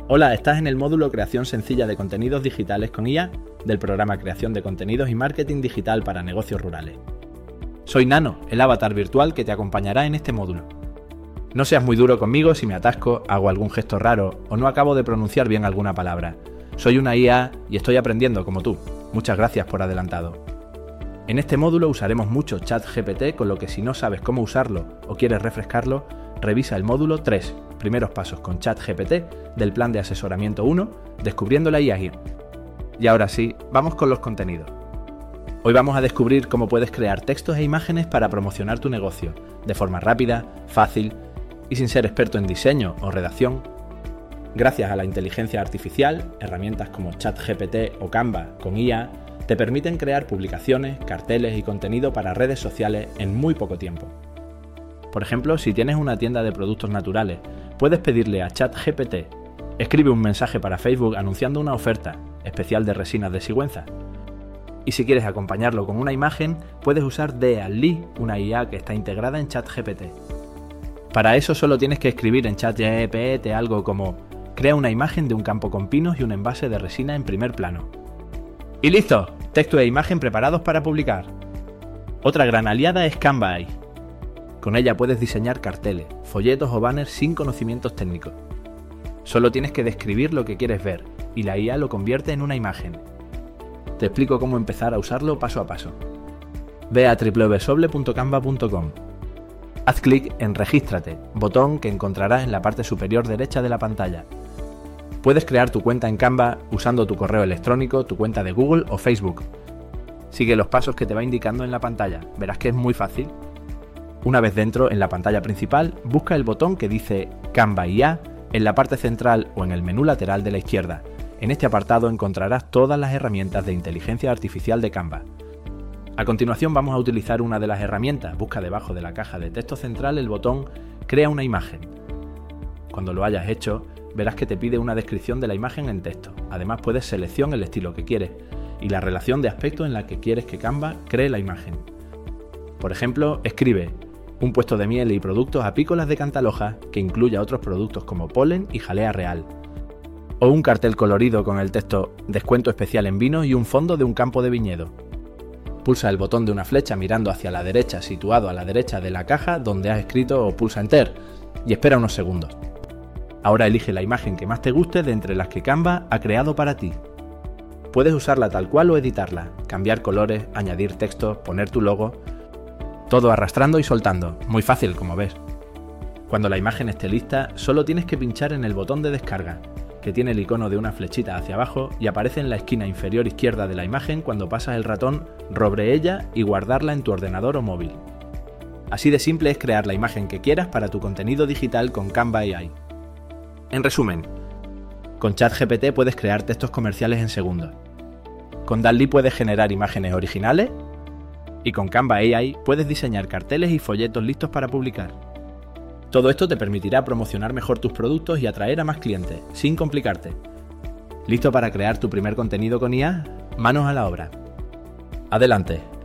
Hola, estás en el módulo Creación sencilla de contenidos digitales con IA del programa Creación de contenidos y marketing digital para negocios rurales. Soy Nano, el avatar virtual que te acompañará en este módulo. No seas muy duro conmigo si me atasco, hago algún gesto raro o no acabo de pronunciar bien alguna palabra. Soy una IA y estoy aprendiendo como tú. Muchas gracias por adelantado. En este módulo usaremos mucho ChatGPT, con lo que si no sabes cómo usarlo o quieres refrescarlo, revisa el módulo 3, primeros pasos con ChatGPT del plan de asesoramiento 1, descubriendo la IA. Y ahora sí, vamos con los contenidos. Hoy vamos a descubrir cómo puedes crear textos e imágenes para promocionar tu negocio, de forma rápida, fácil y sin ser experto en diseño o redacción. Gracias a la inteligencia artificial, herramientas como ChatGPT o Canva con IA te permiten crear publicaciones, carteles y contenido para redes sociales en muy poco tiempo. Por ejemplo, si tienes una tienda de productos naturales, puedes pedirle a ChatGPT: escribe un mensaje para Facebook anunciando una oferta especial de resinas de Sigüenza. Y si quieres acompañarlo con una imagen, puedes usar DALL-E, una IA que está integrada en ChatGPT. Para eso solo tienes que escribir en ChatGPT algo como: crea una imagen de un campo con pinos y un envase de resina en primer plano. ¡Y listo! Texto e imagen preparados para publicar. Otra gran aliada es Canva AI. Con ella puedes diseñar carteles, folletos o banners sin conocimientos técnicos. Solo tienes que describir lo que quieres ver y la IA lo convierte en una imagen. Te explico cómo empezar a usarlo paso a paso. Ve a www.canva.com. Haz clic en Regístrate, botón que encontrarás en la parte superior derecha de la pantalla. Puedes crear tu cuenta en Canva usando tu correo electrónico, tu cuenta de Google o Facebook. Sigue los pasos que te va indicando en la pantalla, verás que es muy fácil. Una vez dentro, en la pantalla principal, busca el botón que dice Canva IA en la parte central o en el menú lateral de la izquierda. En este apartado encontrarás todas las herramientas de inteligencia artificial de Canva. A continuación vamos a utilizar una de las herramientas. Busca debajo de la caja de texto central el botón Crea una imagen. Cuando lo hayas hecho, verás que te pide una descripción de la imagen en texto. Además puedes seleccionar el estilo que quieres y la relación de aspecto en la que quieres que Canva cree la imagen. Por ejemplo, escribe: un puesto de miel y productos apícolas de Cantaloja que incluya otros productos como polen y jalea real. O un cartel colorido con el texto descuento especial en vinos y un fondo de un campo de viñedo. Pulsa el botón de una flecha mirando hacia la derecha situado a la derecha de la caja donde has escrito o pulsa Enter y espera unos segundos. Ahora elige la imagen que más te guste de entre las que Canva ha creado para ti. Puedes usarla tal cual o editarla, cambiar colores, añadir texto, poner tu logo. Todo arrastrando y soltando, muy fácil como ves. Cuando la imagen esté lista, solo tienes que pinchar en el botón de descarga, que tiene el icono de una flechita hacia abajo y aparece en la esquina inferior izquierda de la imagen cuando pasas el ratón sobre ella y guardarla en tu ordenador o móvil. Así de simple es crear la imagen que quieras para tu contenido digital con Canva AI. En resumen, con ChatGPT puedes crear textos comerciales en segundos. Con DALL-E puedes generar imágenes originales. Y con Canva AI puedes diseñar carteles y folletos listos para publicar. Todo esto te permitirá promocionar mejor tus productos y atraer a más clientes, sin complicarte. ¿Listo para crear tu primer contenido con IA? Manos a la obra. Adelante.